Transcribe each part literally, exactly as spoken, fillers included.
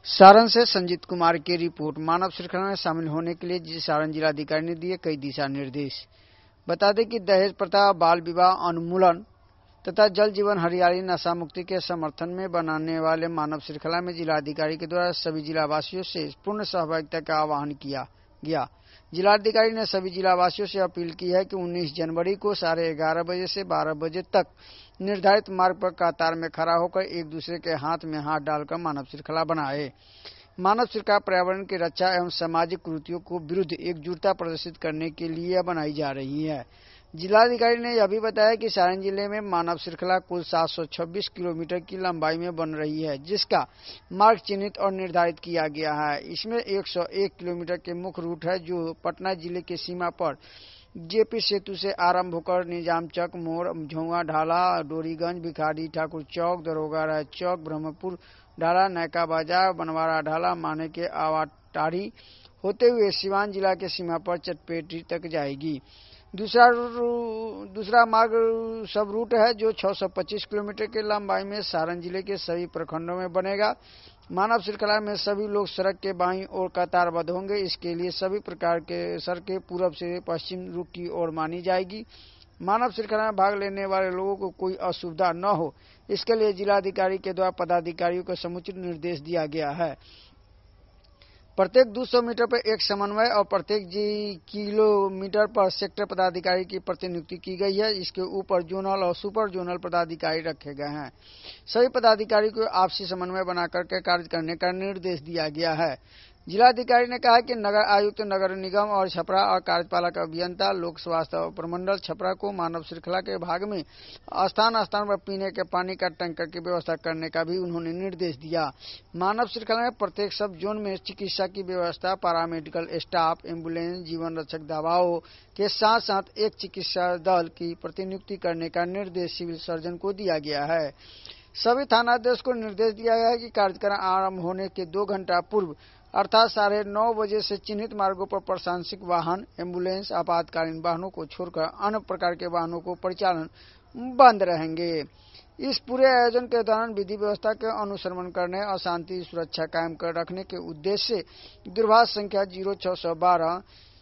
सारण से संजीत कुमार की रिपोर्ट। मानव श्रृंखला में शामिल होने के लिए सारण जिलाधिकारी ने दिए कई दिशा निर्देश। बता दें कि दहेज प्रथा, बाल विवाह उन्मूलन तथा जल जीवन हरियाली नशा मुक्ति के समर्थन में बनाने वाले मानव श्रृंखला में जिलाधिकारी के द्वारा सभी जिलावासियों से पूर्ण सहभागिता का आह्वान किया गया। जिलाधिकारी ने सभी जिलावासियों से अपील की है कि उन्नीस जनवरी को साढ़े ग्यारह बजे से बारह बजे तक निर्धारित मार्ग पर कतार में खड़ा होकर एक दूसरे के हाथ में हाथ डालकर मानव श्रृंखला बनाए। मानव श्रृंखला पर्यावरण की रक्षा एवं सामाजिक कुरीतियों को विरुद्ध एकजुटता प्रदर्शित करने के लिए बनाई जा रही है। जिलाधिकारी ने यह भी बताया कि सारण जिले में मानव श्रृंखला कुल सात सौ छब्बीस किलोमीटर की लंबाई में बन रही है, जिसका मार्ग चिन्हित और निर्धारित किया गया है। इसमें एक सौ एक किलोमीटर के मुख्य रूट है जो पटना जिले के सीमा पर जेपी सेतु से आरंभ होकर निजाम चक मोड़, झोंगा ढाला, डोरीगंज, भिखारी ठाकुर चौक, दरोगा राय चौक, ब्रह्मपुर ढाला, नैका बाजार, बनवारा ढाला, माने के आवाटारी होते हुए सिवान जिला के सीमा पर चटपेटी तक जाएगी। दूसरा दूसरा मार्ग सब रूट है जो छह सौ पच्चीस किलोमीटर की लंबाई में सारण जिले के सभी प्रखंडों में बनेगा। मानव श्रृंखला में सभी लोग सड़क के बाईं ओर कतारबद्ध होंगे। इसके लिए सभी प्रकार के सड़कें पूर्व से पश्चिम रुख की ओर मानी जाएगी। मानव श्रृंखला में भाग लेने वाले लोगों को कोई असुविधा न हो, इसके लिए जिलाधिकारी के द्वारा पदाधिकारियों को समुचित निर्देश दिया गया है। प्रत्येक दो सौ मीटर पर एक समन्वय और प्रत्येक किलोमीटर पर सेक्टर पदाधिकारी की प्रतिनियुक्ति की गई है। इसके ऊपर जोनल और सुपर जोनल पदाधिकारी रखे गए हैं। सभी पदाधिकारी को आपसी समन्वय बनाकर के कार्य करने का निर्देश दिया गया है। जिलाधिकारी ने कहा कि नगर आयुक्त, नगर निगम और छपरा और कार्यपालक अभियंता, लोक स्वास्थ्य प्रमंडल छपरा को मानव श्रृंखला के भाग में स्थान स्थान पर पीने के पानी का टैंकर की व्यवस्था करने का भी उन्होंने निर्देश दिया। मानव श्रृंखला में प्रत्येक सब जोन में चिकित्सा की व्यवस्था, पैरामेडिकल स्टाफ, एम्बुलेंस, जीवन रक्षक दवाओं के साथ साथ एक चिकित्सा दल की प्रतिनियुक्ति करने का निर्देश सिविल सर्जन को दिया गया है। सभी थानाध्यक्ष को निर्देश दिया गया है कि कार्यक्रम आरंभ होने के दो घंटा पूर्व अर्थात साढ़े नौ बजे से चिन्हित मार्गों पर प्रशासनिक वाहन, एम्बुलेंस, आपातकालीन वाहनों को छोड़कर अन्य प्रकार के वाहनों को परिचालन बंद रहेंगे। इस पूरे आयोजन के दौरान विधि व्यवस्था के अनुसरण करने और शांति सुरक्षा कायम कर रखने के उद्देश्य से दूरभाष संख्या जीरो छह सौ बारह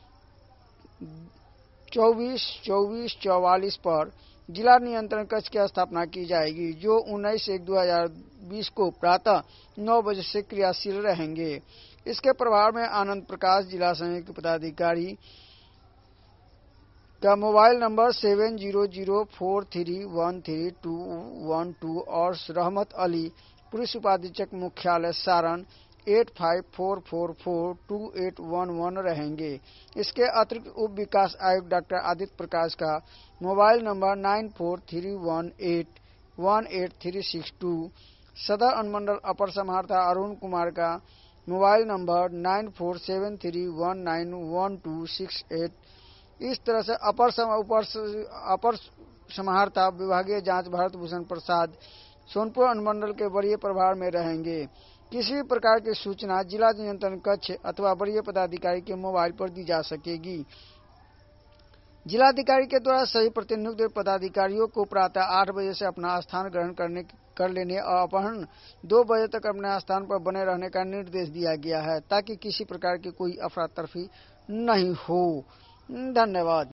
चौबीस चौबीस चौवालीस पर जिला नियंत्रण कक्ष की स्थापना की जाएगी, जो उन्नीस एक दो हजार बीस को प्रातः नौ बजे से क्रियाशील रहेंगे। इसके प्रभाव में आनंद प्रकाश, जिला संयुक्त पदाधिकारी का mobile number seven zero zero four three one three two one two और रहमत अली, पुलिस उपाधीक्षक मुख्यालय Saran, eight five four four four two eight one one रहेंगे। इसके अतिरिक्त उप विकास आयुक्त डॉक्टर आदित्य प्रकाश का mobile number nine four three one eight one eight three six two, सदर अनुमंडल अपर समाहर्ता अरुण कुमार का mobile number nine four seven three one nine one two six eight. इस तरह से अपर सम, उपर, अपर समाहर्ता विभागीय जांच भारत भूषण प्रसाद सोनपुर अनुमंडल के वरीय प्रभार में रहेंगे। किसी भी प्रकार की सूचना जिला नियंत्रण कक्ष अथवा वरीय पदाधिकारी के मोबाइल पर दी जा सकेगी। जिलाधिकारी के द्वारा सभी प्रतिनियुक्त पदाधिकारियों को प्रातः आठ बजे से अपना स्थान ग्रहण करने कर लेने और अपराह्न दो बजे तक अपने स्थान पर बने रहने का निर्देश दिया गया है, ताकि किसी प्रकार की कोई अफरा तफरी नहीं हो। धन्यवाद।